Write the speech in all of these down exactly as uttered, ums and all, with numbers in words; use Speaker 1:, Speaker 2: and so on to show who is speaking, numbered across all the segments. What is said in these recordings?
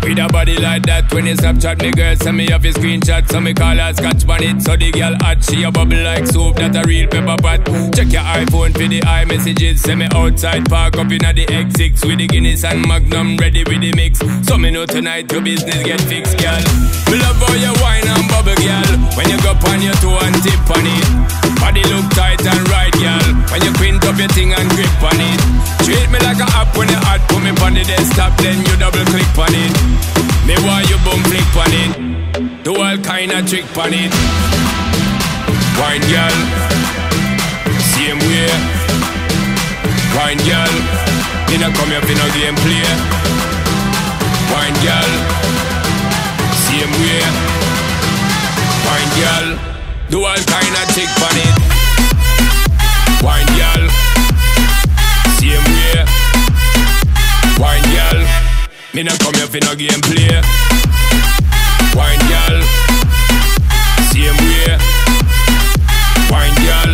Speaker 1: With a body like that, when you Snapchat me girl, send me off your screenshot, so me call her scotch on it. So the girl hot, she a bubble like soup, that a real pepper pot. Check your iPhone for the iMessages, send me outside, park up inna the X six with the Guinness and Magnum, ready with the mix. So me know tonight your business get fixed, girl. Me love how you wine and bubble, girl. When you go on your toe and tip on it, body look tight and right, girl. When you quint up your thing and grip on it, treat me like a app when you hot, put me on the desktop, then you double click on it. Me want you bum flick on it, do all kind of trick on it. Wine, girl, same way. Wine, girl, me not come here for no game play. Wine, girl, same way. Wine, girl, do all kind of trick on it. Wine, girl, same way. Wine, girl, me not come here for no game play. Wine, girl, same way. Wine, girl.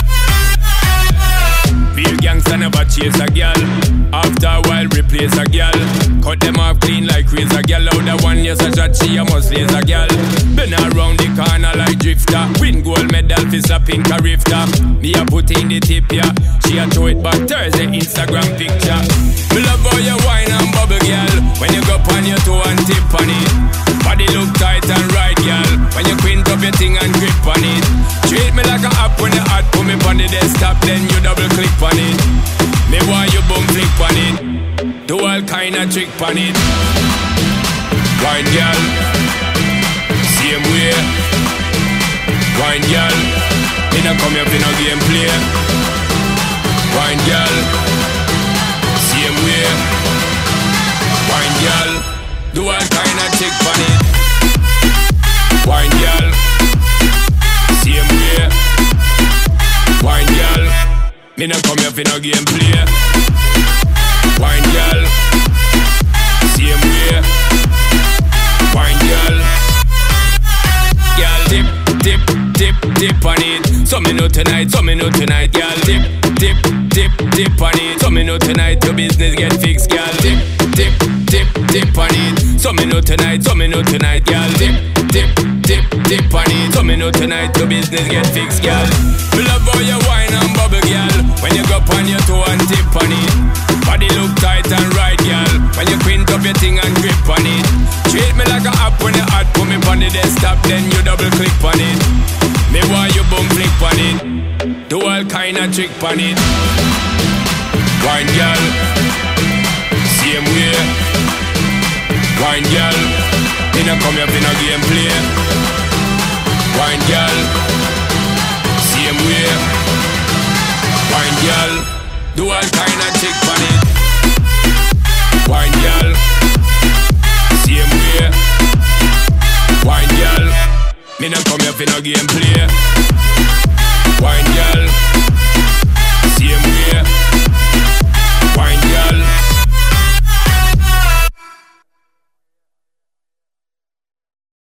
Speaker 1: Real gangsta never chase a girl. After a while replace a girl. Cut them off clean like razor girl. Out the one yes a shot, she a must laser girl. Been around the corner like drifter. Win gold medal for a pink a rifter. Me a put in the tip ya, she a throw it back Thursday Instagram picture. Me love how you wine and bubble girl. When you go on your toe and tip on it, body look tight and right girl. When you quint up your thing and grip on it, treat me like a app when you hot, put me on the desktop, then you double click on it. Me want you bum flick on it, do all kind of trick on it. Wine girl, same way. Wine girl, me not come here for no game play. Wine girl, same way. Wine girl, do all kind of trick on it. Wine girl, same way. Wine girl, me not come here for no game play. Wine girl, same way. Wine girl, girl dip, dip, dip, dip on it. So me know tonight, so me know tonight, girl dip, dip, dip, dip on it. So me know tonight your business get fixed, girl dip, dip, dip, dip on it. So me know tonight, so me know tonight, girl dip, dip, dip, dip on it. So me know tonight your business get fixed, girl. Me love how you wine and bubble, girl. When you go on your toe and tip on it, body look tight and right, girl. When you quint up your thing and grip on it, treat me like a app when you hot, put me on the desktop, then you double click on it. Me want you bum flick on it, do all kind of trick on it. Wine girl, same way. Wine girl, me not come here for no game play. Wine girl, same way. Wine girl, do all kind of trick on it. Wine girl, same way. Wine girl, me not come here for no game play.